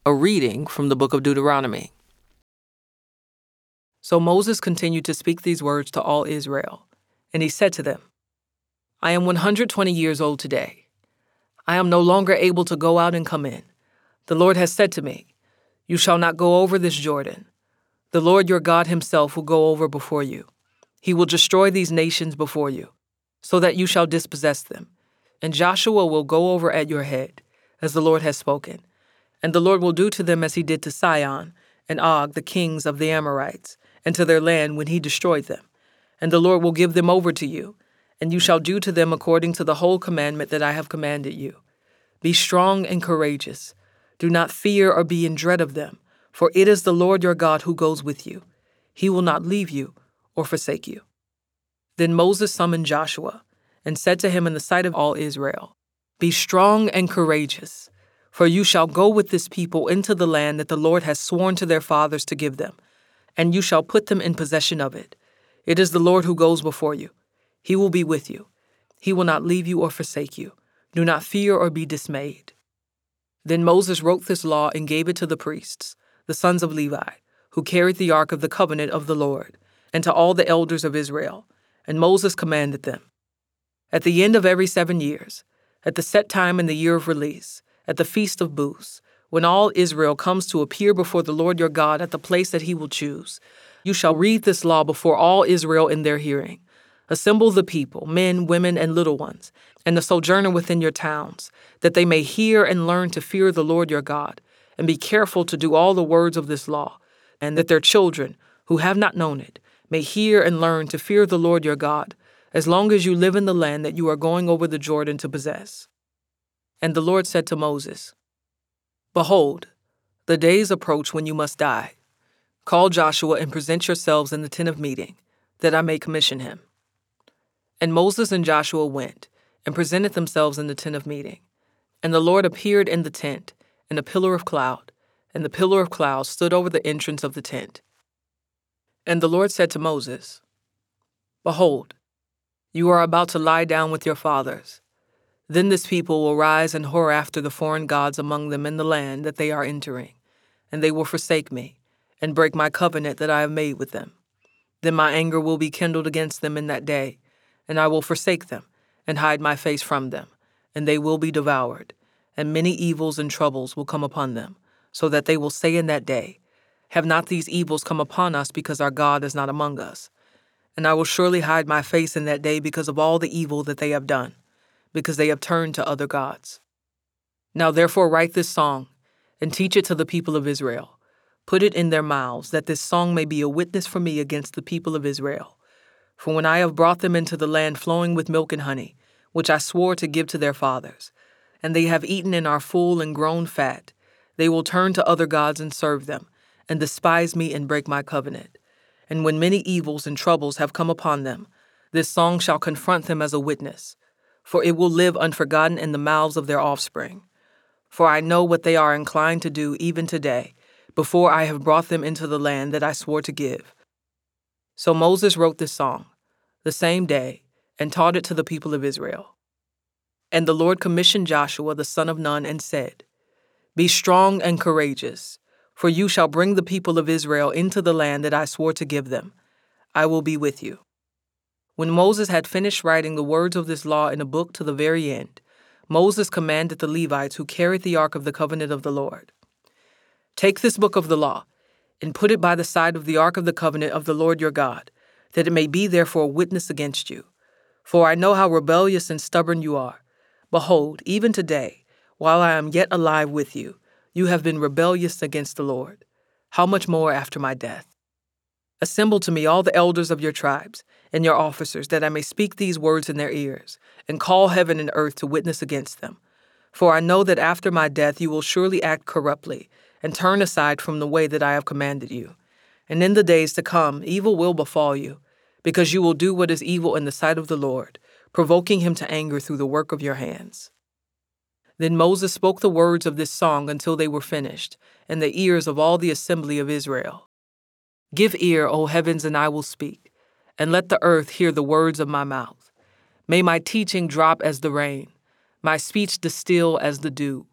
A reading from the book of Deuteronomy. So Moses continued to speak these words to all Israel, and he said to them, I am 120 years old today. I am no longer able to go out and come in. The Lord has said to me, You shall not go over this Jordan. The Lord your God himself will go over before you. He will destroy these nations before you, so that you shall dispossess them. And Joshua will go over at your head, as the Lord has spoken. And the Lord will do to them as he did to Sihon and Og, the kings of the Amorites, and to their land when he destroyed them. And the Lord will give them over to you, and you shall do to them according to the whole commandment that I have commanded you. Be strong and courageous. Do not fear or be in dread of them, for it is the Lord your God who goes with you. He will not leave you or forsake you. Then Moses summoned Joshua and said to him in the sight of all Israel, Be strong and courageous. For you shall go with this people into the land that the Lord has sworn to their fathers to give them, and you shall put them in possession of it. It is the Lord who goes before you. He will be with you. He will not leave you or forsake you. Do not fear or be dismayed. Then Moses wrote this law and gave it to the priests, the sons of Levi, who carried the ark of the covenant of the Lord, and to all the elders of Israel. And Moses commanded them, At the end of every 7 years, at the set time in the year of release, at the feast of booths, when all Israel comes to appear before the Lord your God at the place that he will choose, you shall read this law before all Israel in their hearing. Assemble the people, men, women, and little ones, and the sojourner within your towns, that they may hear and learn to fear the Lord your God, and be careful to do all the words of this law, and that their children, who have not known it, may hear and learn to fear the Lord your God, as long as you live in the land that you are going over the Jordan to possess. And the Lord said to Moses, Behold, the days approach when you must die. Call Joshua and present yourselves in the tent of meeting, that I may commission him. And Moses and Joshua went and presented themselves in the tent of meeting. And the Lord appeared in the tent in a pillar of cloud, and the pillar of cloud stood over the entrance of the tent. And the Lord said to Moses, Behold, you are about to lie down with your fathers. Then this people will rise and whore after the foreign gods among them in the land that they are entering, and they will forsake me, and break my covenant that I have made with them. Then my anger will be kindled against them in that day, and I will forsake them, and hide my face from them, and they will be devoured, and many evils and troubles will come upon them, so that they will say in that day, Have not these evils come upon us because our God is not among us? And I will surely hide my face in that day because of all the evil that they have done, because they have turned to other gods. Now therefore write this song, and teach it to the people of Israel. Put it in their mouths, that this song may be a witness for me against the people of Israel. For when I have brought them into the land flowing with milk and honey, which I swore to give to their fathers, and they have eaten and are full and grown fat, they will turn to other gods and serve them, and despise me and break my covenant. And when many evils and troubles have come upon them, this song shall confront them as a witness, for it will live unforgotten in the mouths of their offspring. For I know what they are inclined to do even today, before I have brought them into the land that I swore to give. So Moses wrote this song the same day and taught it to the people of Israel. And the Lord commissioned Joshua the son of Nun and said, Be strong and courageous, for you shall bring the people of Israel into the land that I swore to give them. I will be with you. When Moses had finished writing the words of this law in a book to the very end, Moses commanded the Levites who carried the ark of the covenant of the Lord, Take this book of the law, and put it by the side of the ark of the covenant of the Lord your God, that it may be there for a witness against you. For I know how rebellious and stubborn you are. Behold, even today, while I am yet alive with you, you have been rebellious against the Lord. How much more after my death? Assemble to me all the elders of your tribes and your officers, that I may speak these words in their ears, and call heaven and earth to witness against them. For I know that after my death you will surely act corruptly, and turn aside from the way that I have commanded you. And in the days to come evil will befall you, because you will do what is evil in the sight of the Lord, provoking him to anger through the work of your hands. Then Moses spoke the words of this song until they were finished, in the ears of all the assembly of Israel. Give ear, O heavens, and I will speak, and let the earth hear the words of my mouth. May my teaching drop as the rain, my speech distill as the dew.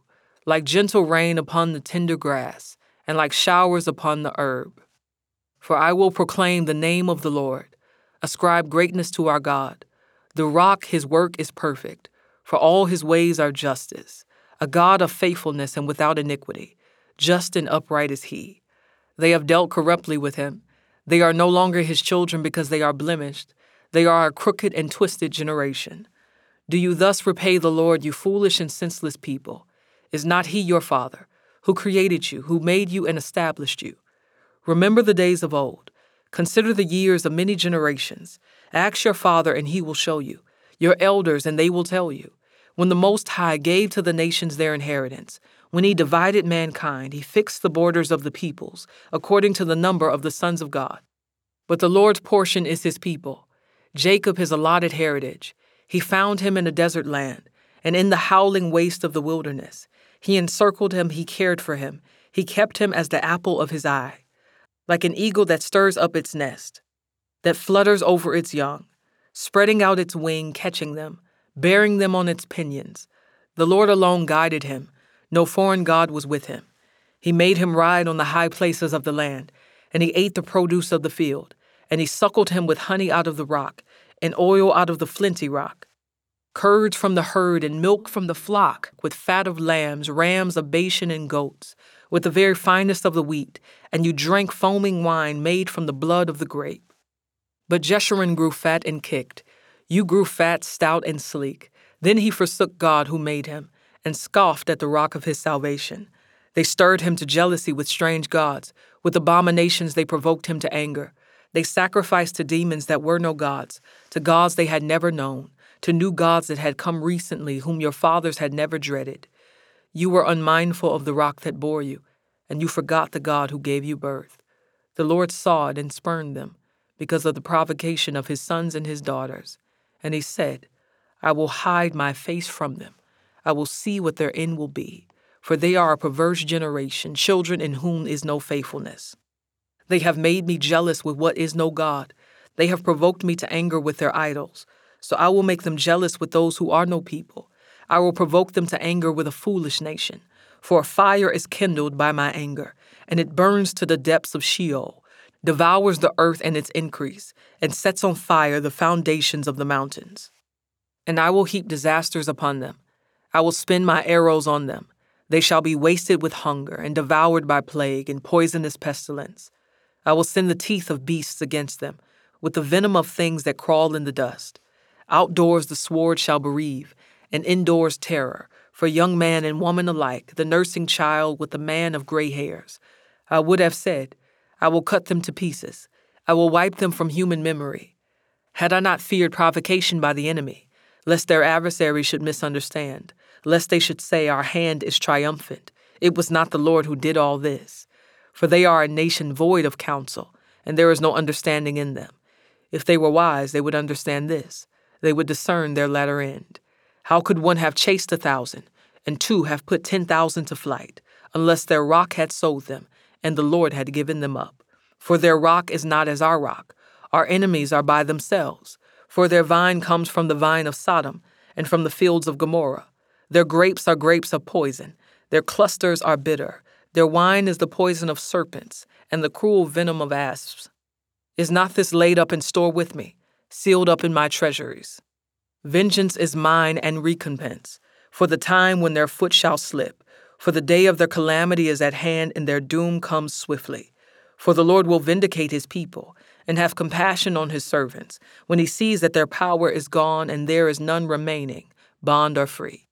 like gentle rain upon the tender grass, and like showers upon the herb. For I will proclaim the name of the Lord, ascribe greatness to our God. The rock, his work is perfect, for all his ways are justice. A God of faithfulness and without iniquity, just and upright is he. They have dealt corruptly with him. They are no longer his children because they are blemished. They are a crooked and twisted generation. Do you thus repay the Lord, you foolish and senseless people? Is not he your father, who created you, who made you and established you? Remember the days of old. Consider the years of many generations. Ask your father, and he will show you, your elders, and they will tell you. When the Most High gave to the nations their inheritance, when he divided mankind, he fixed the borders of the peoples, according to the number of the sons of God. But the Lord's portion is his people, Jacob his allotted heritage. He found him in a desert land, and in the howling waste of the wilderness. He encircled him, he cared for him. He kept him as the apple of his eye. Like an eagle that stirs up its nest, that flutters over its young, spreading out its wing, catching them, bearing them on its pinions. The Lord alone guided him. No foreign god was with him. He made him ride on the high places of the land, and he ate the produce of the field, and he suckled him with honey out of the rock, and oil out of the flinty rock, curds from the herd and milk from the flock, with fat of lambs, rams of Bashan and goats, with the very finest of the wheat, and you drank foaming wine made from the blood of the grape. But Jeshurun grew fat and kicked. You grew fat, stout, and sleek. Then he forsook God who made him, and scoffed at the rock of his salvation. They stirred him to jealousy with strange gods. With abominations they provoked him to anger. They sacrificed to demons that were no gods, to gods they had never known, to new gods that had come recently, whom your fathers had never dreaded. You were unmindful of the rock that bore you, and you forgot the God who gave you birth. The Lord saw it and spurned them, because of the provocation of his sons and his daughters. And he said, I will hide my face from them. I will see what their end will be, for they are a perverse generation, children in whom is no faithfulness. They have made me jealous with what is no God. They have provoked me to anger with their idols. So I will make them jealous with those who are no people. I will provoke them to anger with a foolish nation. For a fire is kindled by my anger, and it burns to the depths of Sheol, devours the earth and its increase, and sets on fire the foundations of the mountains. And I will heap disasters upon them. I will spin my arrows on them. They shall be wasted with hunger, and devoured by plague and poisonous pestilence. I will send the teeth of beasts against them, with the venom of things that crawl in the dust. Outdoors the sword shall bereave, and indoors terror, for young man and woman alike, the nursing child with the man of gray hairs. I would have said, I will cut them to pieces. I will wipe them from human memory. Had I not feared provocation by the enemy, lest their adversaries should misunderstand, lest they should say, our hand is triumphant. It was not the Lord who did all this. For they are a nation void of counsel, and there is no understanding in them. If they were wise, they would understand this. They would discern their latter end. How could one have chased 1,000, and two have put 10,000 to flight, unless their rock had sold them, and the Lord had given them up? For their rock is not as our rock. Our enemies are by themselves. For their vine comes from the vine of Sodom, and from the fields of Gomorrah. Their grapes are grapes of poison. Their clusters are bitter. Their wine is the poison of serpents, and the cruel venom of asps. Is not this laid up in store with me, sealed up in my treasuries? Vengeance is mine and recompense, for the time when their foot shall slip. For the day of their calamity is at hand, and their doom comes swiftly. For the Lord will vindicate his people, and have compassion on his servants, when he sees that their power is gone, and there is none remaining, bond or free.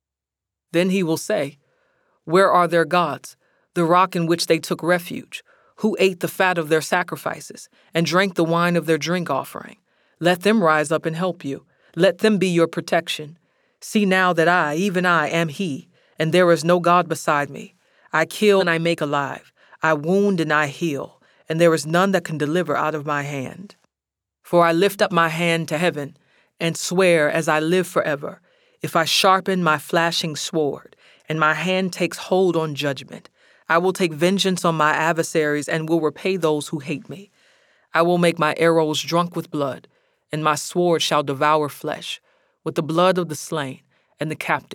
Then he will say, where are their gods, the rock in which they took refuge, who ate the fat of their sacrifices, and drank the wine of their drink offering? Let them rise up and help you. Let them be your protection. See now that I, even I, am he, and there is no God beside me. I kill and I make alive. I wound and I heal, and there is none that can deliver out of my hand. For I lift up my hand to heaven, and swear as I live forever, if I sharpen my flashing sword, and my hand takes hold on judgment, I will take vengeance on my adversaries and will repay those who hate me. I will make my arrows drunk with blood, and my sword shall devour flesh, with the blood of the slain and the captives,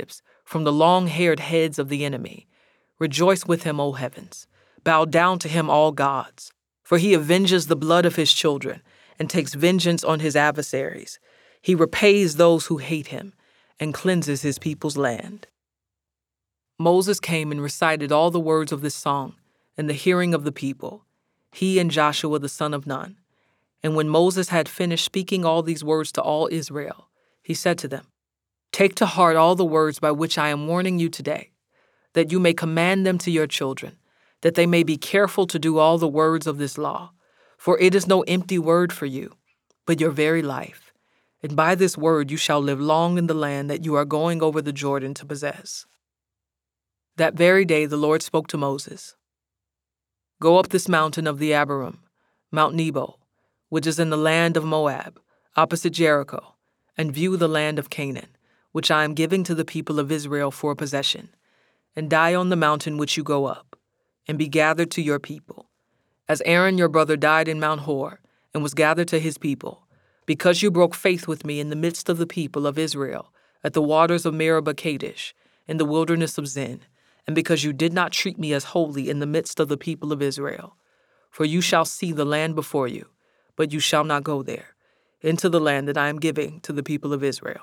from the long-haired heads of the enemy. Rejoice with him, O heavens. Bow down to him, all gods. For he avenges the blood of his children and takes vengeance on his adversaries. He repays those who hate him and cleanses his people's land. Moses came and recited all the words of this song in the hearing of the people, he and Joshua the son of Nun. And when Moses had finished speaking all these words to all Israel, he said to them, "Take to heart all the words by which I am warning you today, that you may command them to your children, that they may be careful to do all the words of this law. For it is no empty word for you, but your very life. And by this word you shall live long in the land that you are going over the Jordan to possess." That very day the Lord spoke to Moses. "Go up this mountain of the Abarim, Mount Nebo, which is in the land of Moab, opposite Jericho, and view the land of Canaan, which I am giving to the people of Israel for a possession, and die on the mountain which you go up, and be gathered to your people. As Aaron your brother died in Mount Hor, and was gathered to his people, because you broke faith with me in the midst of the people of Israel, at the waters of Meribah Kadesh, in the wilderness of Zin, and because you did not treat me as holy in the midst of the people of Israel. For you shall see the land before you, but you shall not go there, into the land that I am giving to the people of Israel."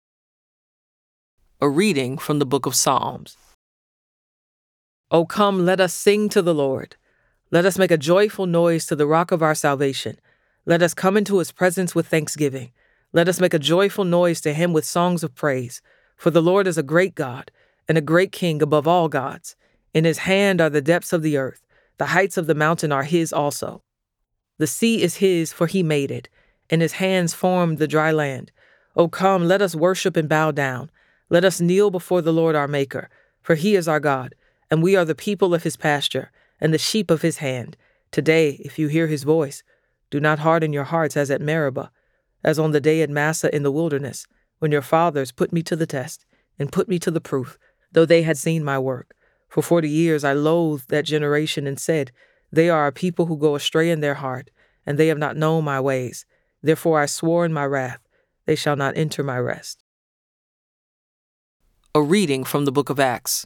A reading from the book of Psalms. O come, let us sing to the Lord. Let us make a joyful noise to the rock of our salvation. Let us come into his presence with thanksgiving. Let us make a joyful noise to him with songs of praise. For the Lord is a great God, and a great King above all gods. In his hand are the depths of the earth. The heights of the mountain are his also. The sea is his, for he made it, and his hands formed the dry land. O come, let us worship and bow down. Let us kneel before the Lord our Maker, for he is our God, and we are the people of his pasture, and the sheep of his hand. Today, if you hear his voice, do not harden your hearts as at Meribah, as on the day at Massah in the wilderness, when your fathers put me to the test, and put me to the proof, though they had seen my work. For 40 years I loathed that generation and said, they are a people who go astray in their heart, and they have not known my ways. Therefore I swore in my wrath, they shall not enter my rest. A reading from the book of Acts.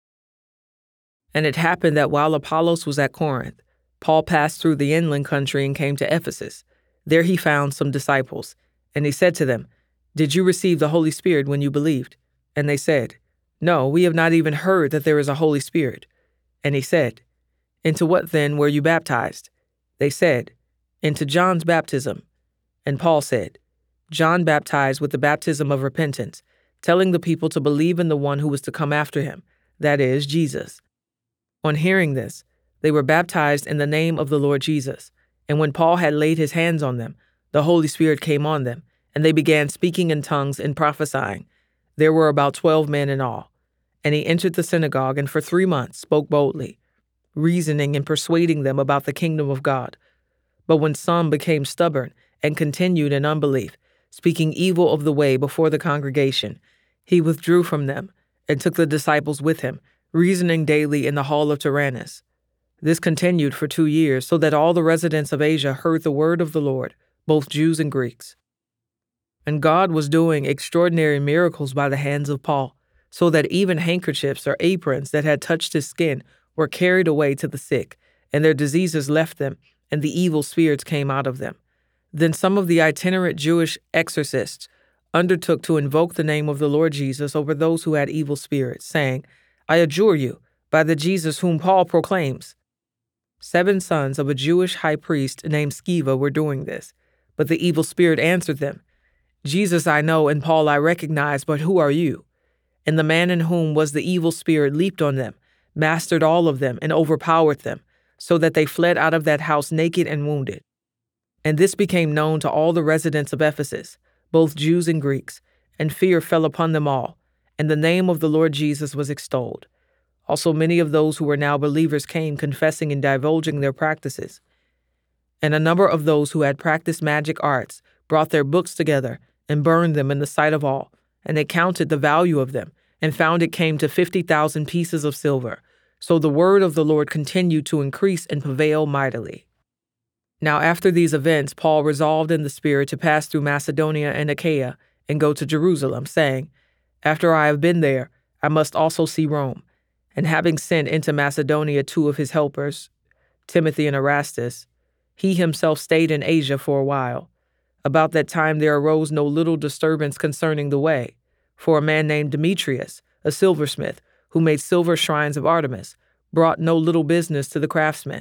And it happened that while Apollos was at Corinth, Paul passed through the inland country and came to Ephesus. There he found some disciples, and he said to them, "Did you receive the Holy Spirit when you believed?" And they said, "No, we have not even heard that there is a Holy Spirit." And he said, "Into what then were you baptized?" They said, "Into John's baptism." And Paul said, "John baptized with the baptism of repentance, telling the people to believe in the one who was to come after him, that is, Jesus." On hearing this, they were baptized in the name of the Lord Jesus. And when Paul had laid his hands on them, the Holy Spirit came on them, and they began speaking in tongues and prophesying. There were about 12 men in all. And he entered the synagogue and for 3 months spoke boldly, reasoning and persuading them about the kingdom of God. But when some became stubborn and continued in unbelief, speaking evil of the way before the congregation, he withdrew from them and took the disciples with him, reasoning daily in the hall of Tyrannus. This continued for 2 years, so that all the residents of Asia heard the word of the Lord, both Jews and Greeks. And God was doing extraordinary miracles by the hands of Paul, so that even handkerchiefs or aprons that had touched his skin were carried away to the sick, and their diseases left them, and the evil spirits came out of them. Then some of the itinerant Jewish exorcists undertook to invoke the name of the Lord Jesus over those who had evil spirits, saying, "I adjure you, by the Jesus whom Paul proclaims." 7 sons of a Jewish high priest named Sceva were doing this, but the evil spirit answered them, "Jesus I know, and Paul I recognize, but who are you?" And the man in whom was the evil spirit leaped on them, mastered all of them, and overpowered them, so that they fled out of that house naked and wounded. And this became known to all the residents of Ephesus, both Jews and Greeks, and fear fell upon them all, and the name of the Lord Jesus was extolled. Also many of those who were now believers came, confessing and divulging their practices. And a number of those who had practiced magic arts brought their books together and burned them in the sight of all, and they counted the value of them, and found it came to 50,000 pieces of silver. So the word of the Lord continued to increase and prevail mightily. Now after these events, Paul resolved in the Spirit to pass through Macedonia and Achaia and go to Jerusalem, saying, "After I have been there, I must also see Rome. And having sent into Macedonia 2 of his helpers, Timothy and Erastus, he himself stayed in Asia for a while. About that time there arose no little disturbance concerning the way, for a man named Demetrius, a silversmith, who made silver shrines of Artemis, brought no little business to the craftsmen.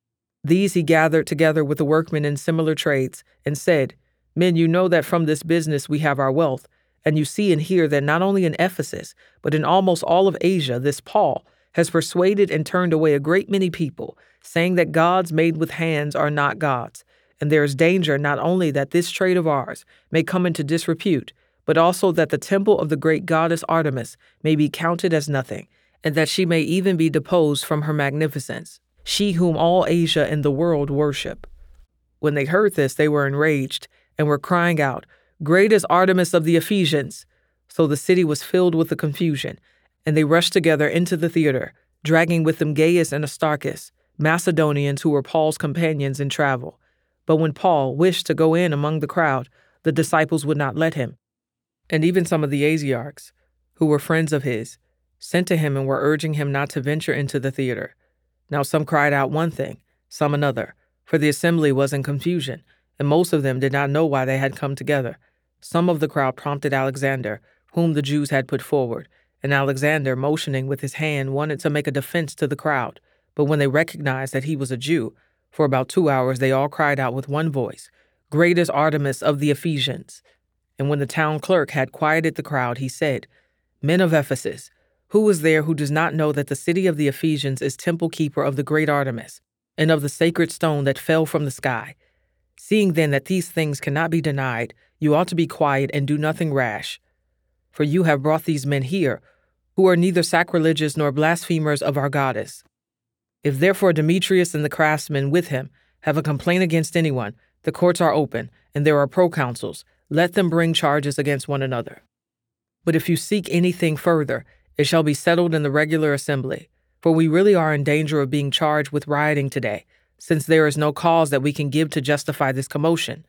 These he gathered together with the workmen in similar trades, and said, Men, you know that from this business we have our wealth, and you see and hear that not only in Ephesus, but in almost all of Asia, this Paul has persuaded and turned away a great many people, saying that gods made with hands are not gods. And there is danger not only that this trade of ours may come into disrepute, but also that the temple of the great goddess Artemis may be counted as nothing, and that she may even be deposed from her magnificence, she whom all Asia and the world worship. When they heard this, they were enraged, and were crying out, Great is Artemis of the Ephesians! So the city was filled with the confusion, and they rushed together into the theater, dragging with them Gaius and Aristarchus, Macedonians who were Paul's companions in travel. But when Paul wished to go in among the crowd, the disciples would not let him. And even some of the Asiarchs, who were friends of his, sent to him and were urging him not to venture into the theater. Now some cried out one thing, some another, for the assembly was in confusion, and most of them did not know why they had come together. Some of the crowd prompted Alexander, whom the Jews had put forward, and Alexander, motioning with his hand, wanted to make a defense to the crowd. But when they recognized that he was a Jew, for about 2 hours they all cried out with one voice, Great is Artemis of the Ephesians! And when the town clerk had quieted the crowd, he said, Men of Ephesus, who is there who does not know that the city of the Ephesians is temple keeper of the great Artemis, and of the sacred stone that fell from the sky? Seeing then that these things cannot be denied, you ought to be quiet and do nothing rash. For you have brought these men here, who are neither sacrilegious nor blasphemers of our goddess. If therefore Demetrius and the craftsmen with him have a complaint against anyone, the courts are open, and there are proconsuls. Let them bring charges against one another. But if you seek anything further, it shall be settled in the regular assembly. For we really are in danger of being charged with rioting today, since there is no cause that we can give to justify this commotion.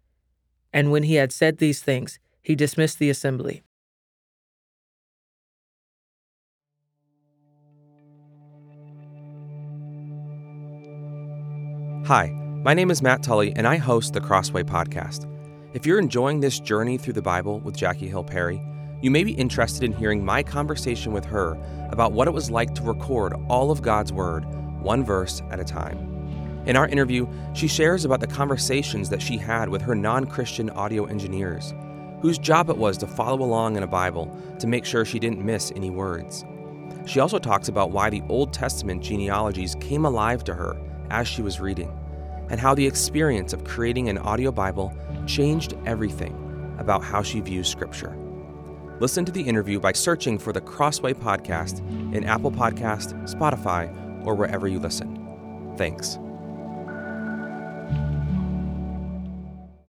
And when he had said these things, he dismissed the assembly. Hi, my name is Matt Tully, and I host the Crossway Podcast. If you're enjoying this journey through the Bible with Jackie Hill Perry, you may be interested in hearing my conversation with her about what it was like to record all of God's Word, one verse at a time. In our interview, she shares about the conversations that she had with her non-Christian audio engineers, whose job it was to follow along in a Bible to make sure she didn't miss any words. She also talks about why the Old Testament genealogies came alive to her as she was reading, and how the experience of creating an audio Bible changed everything about how she views Scripture. Listen to the interview by searching for the Crossway Podcast in Apple Podcast, Spotify, or wherever you listen. Thanks.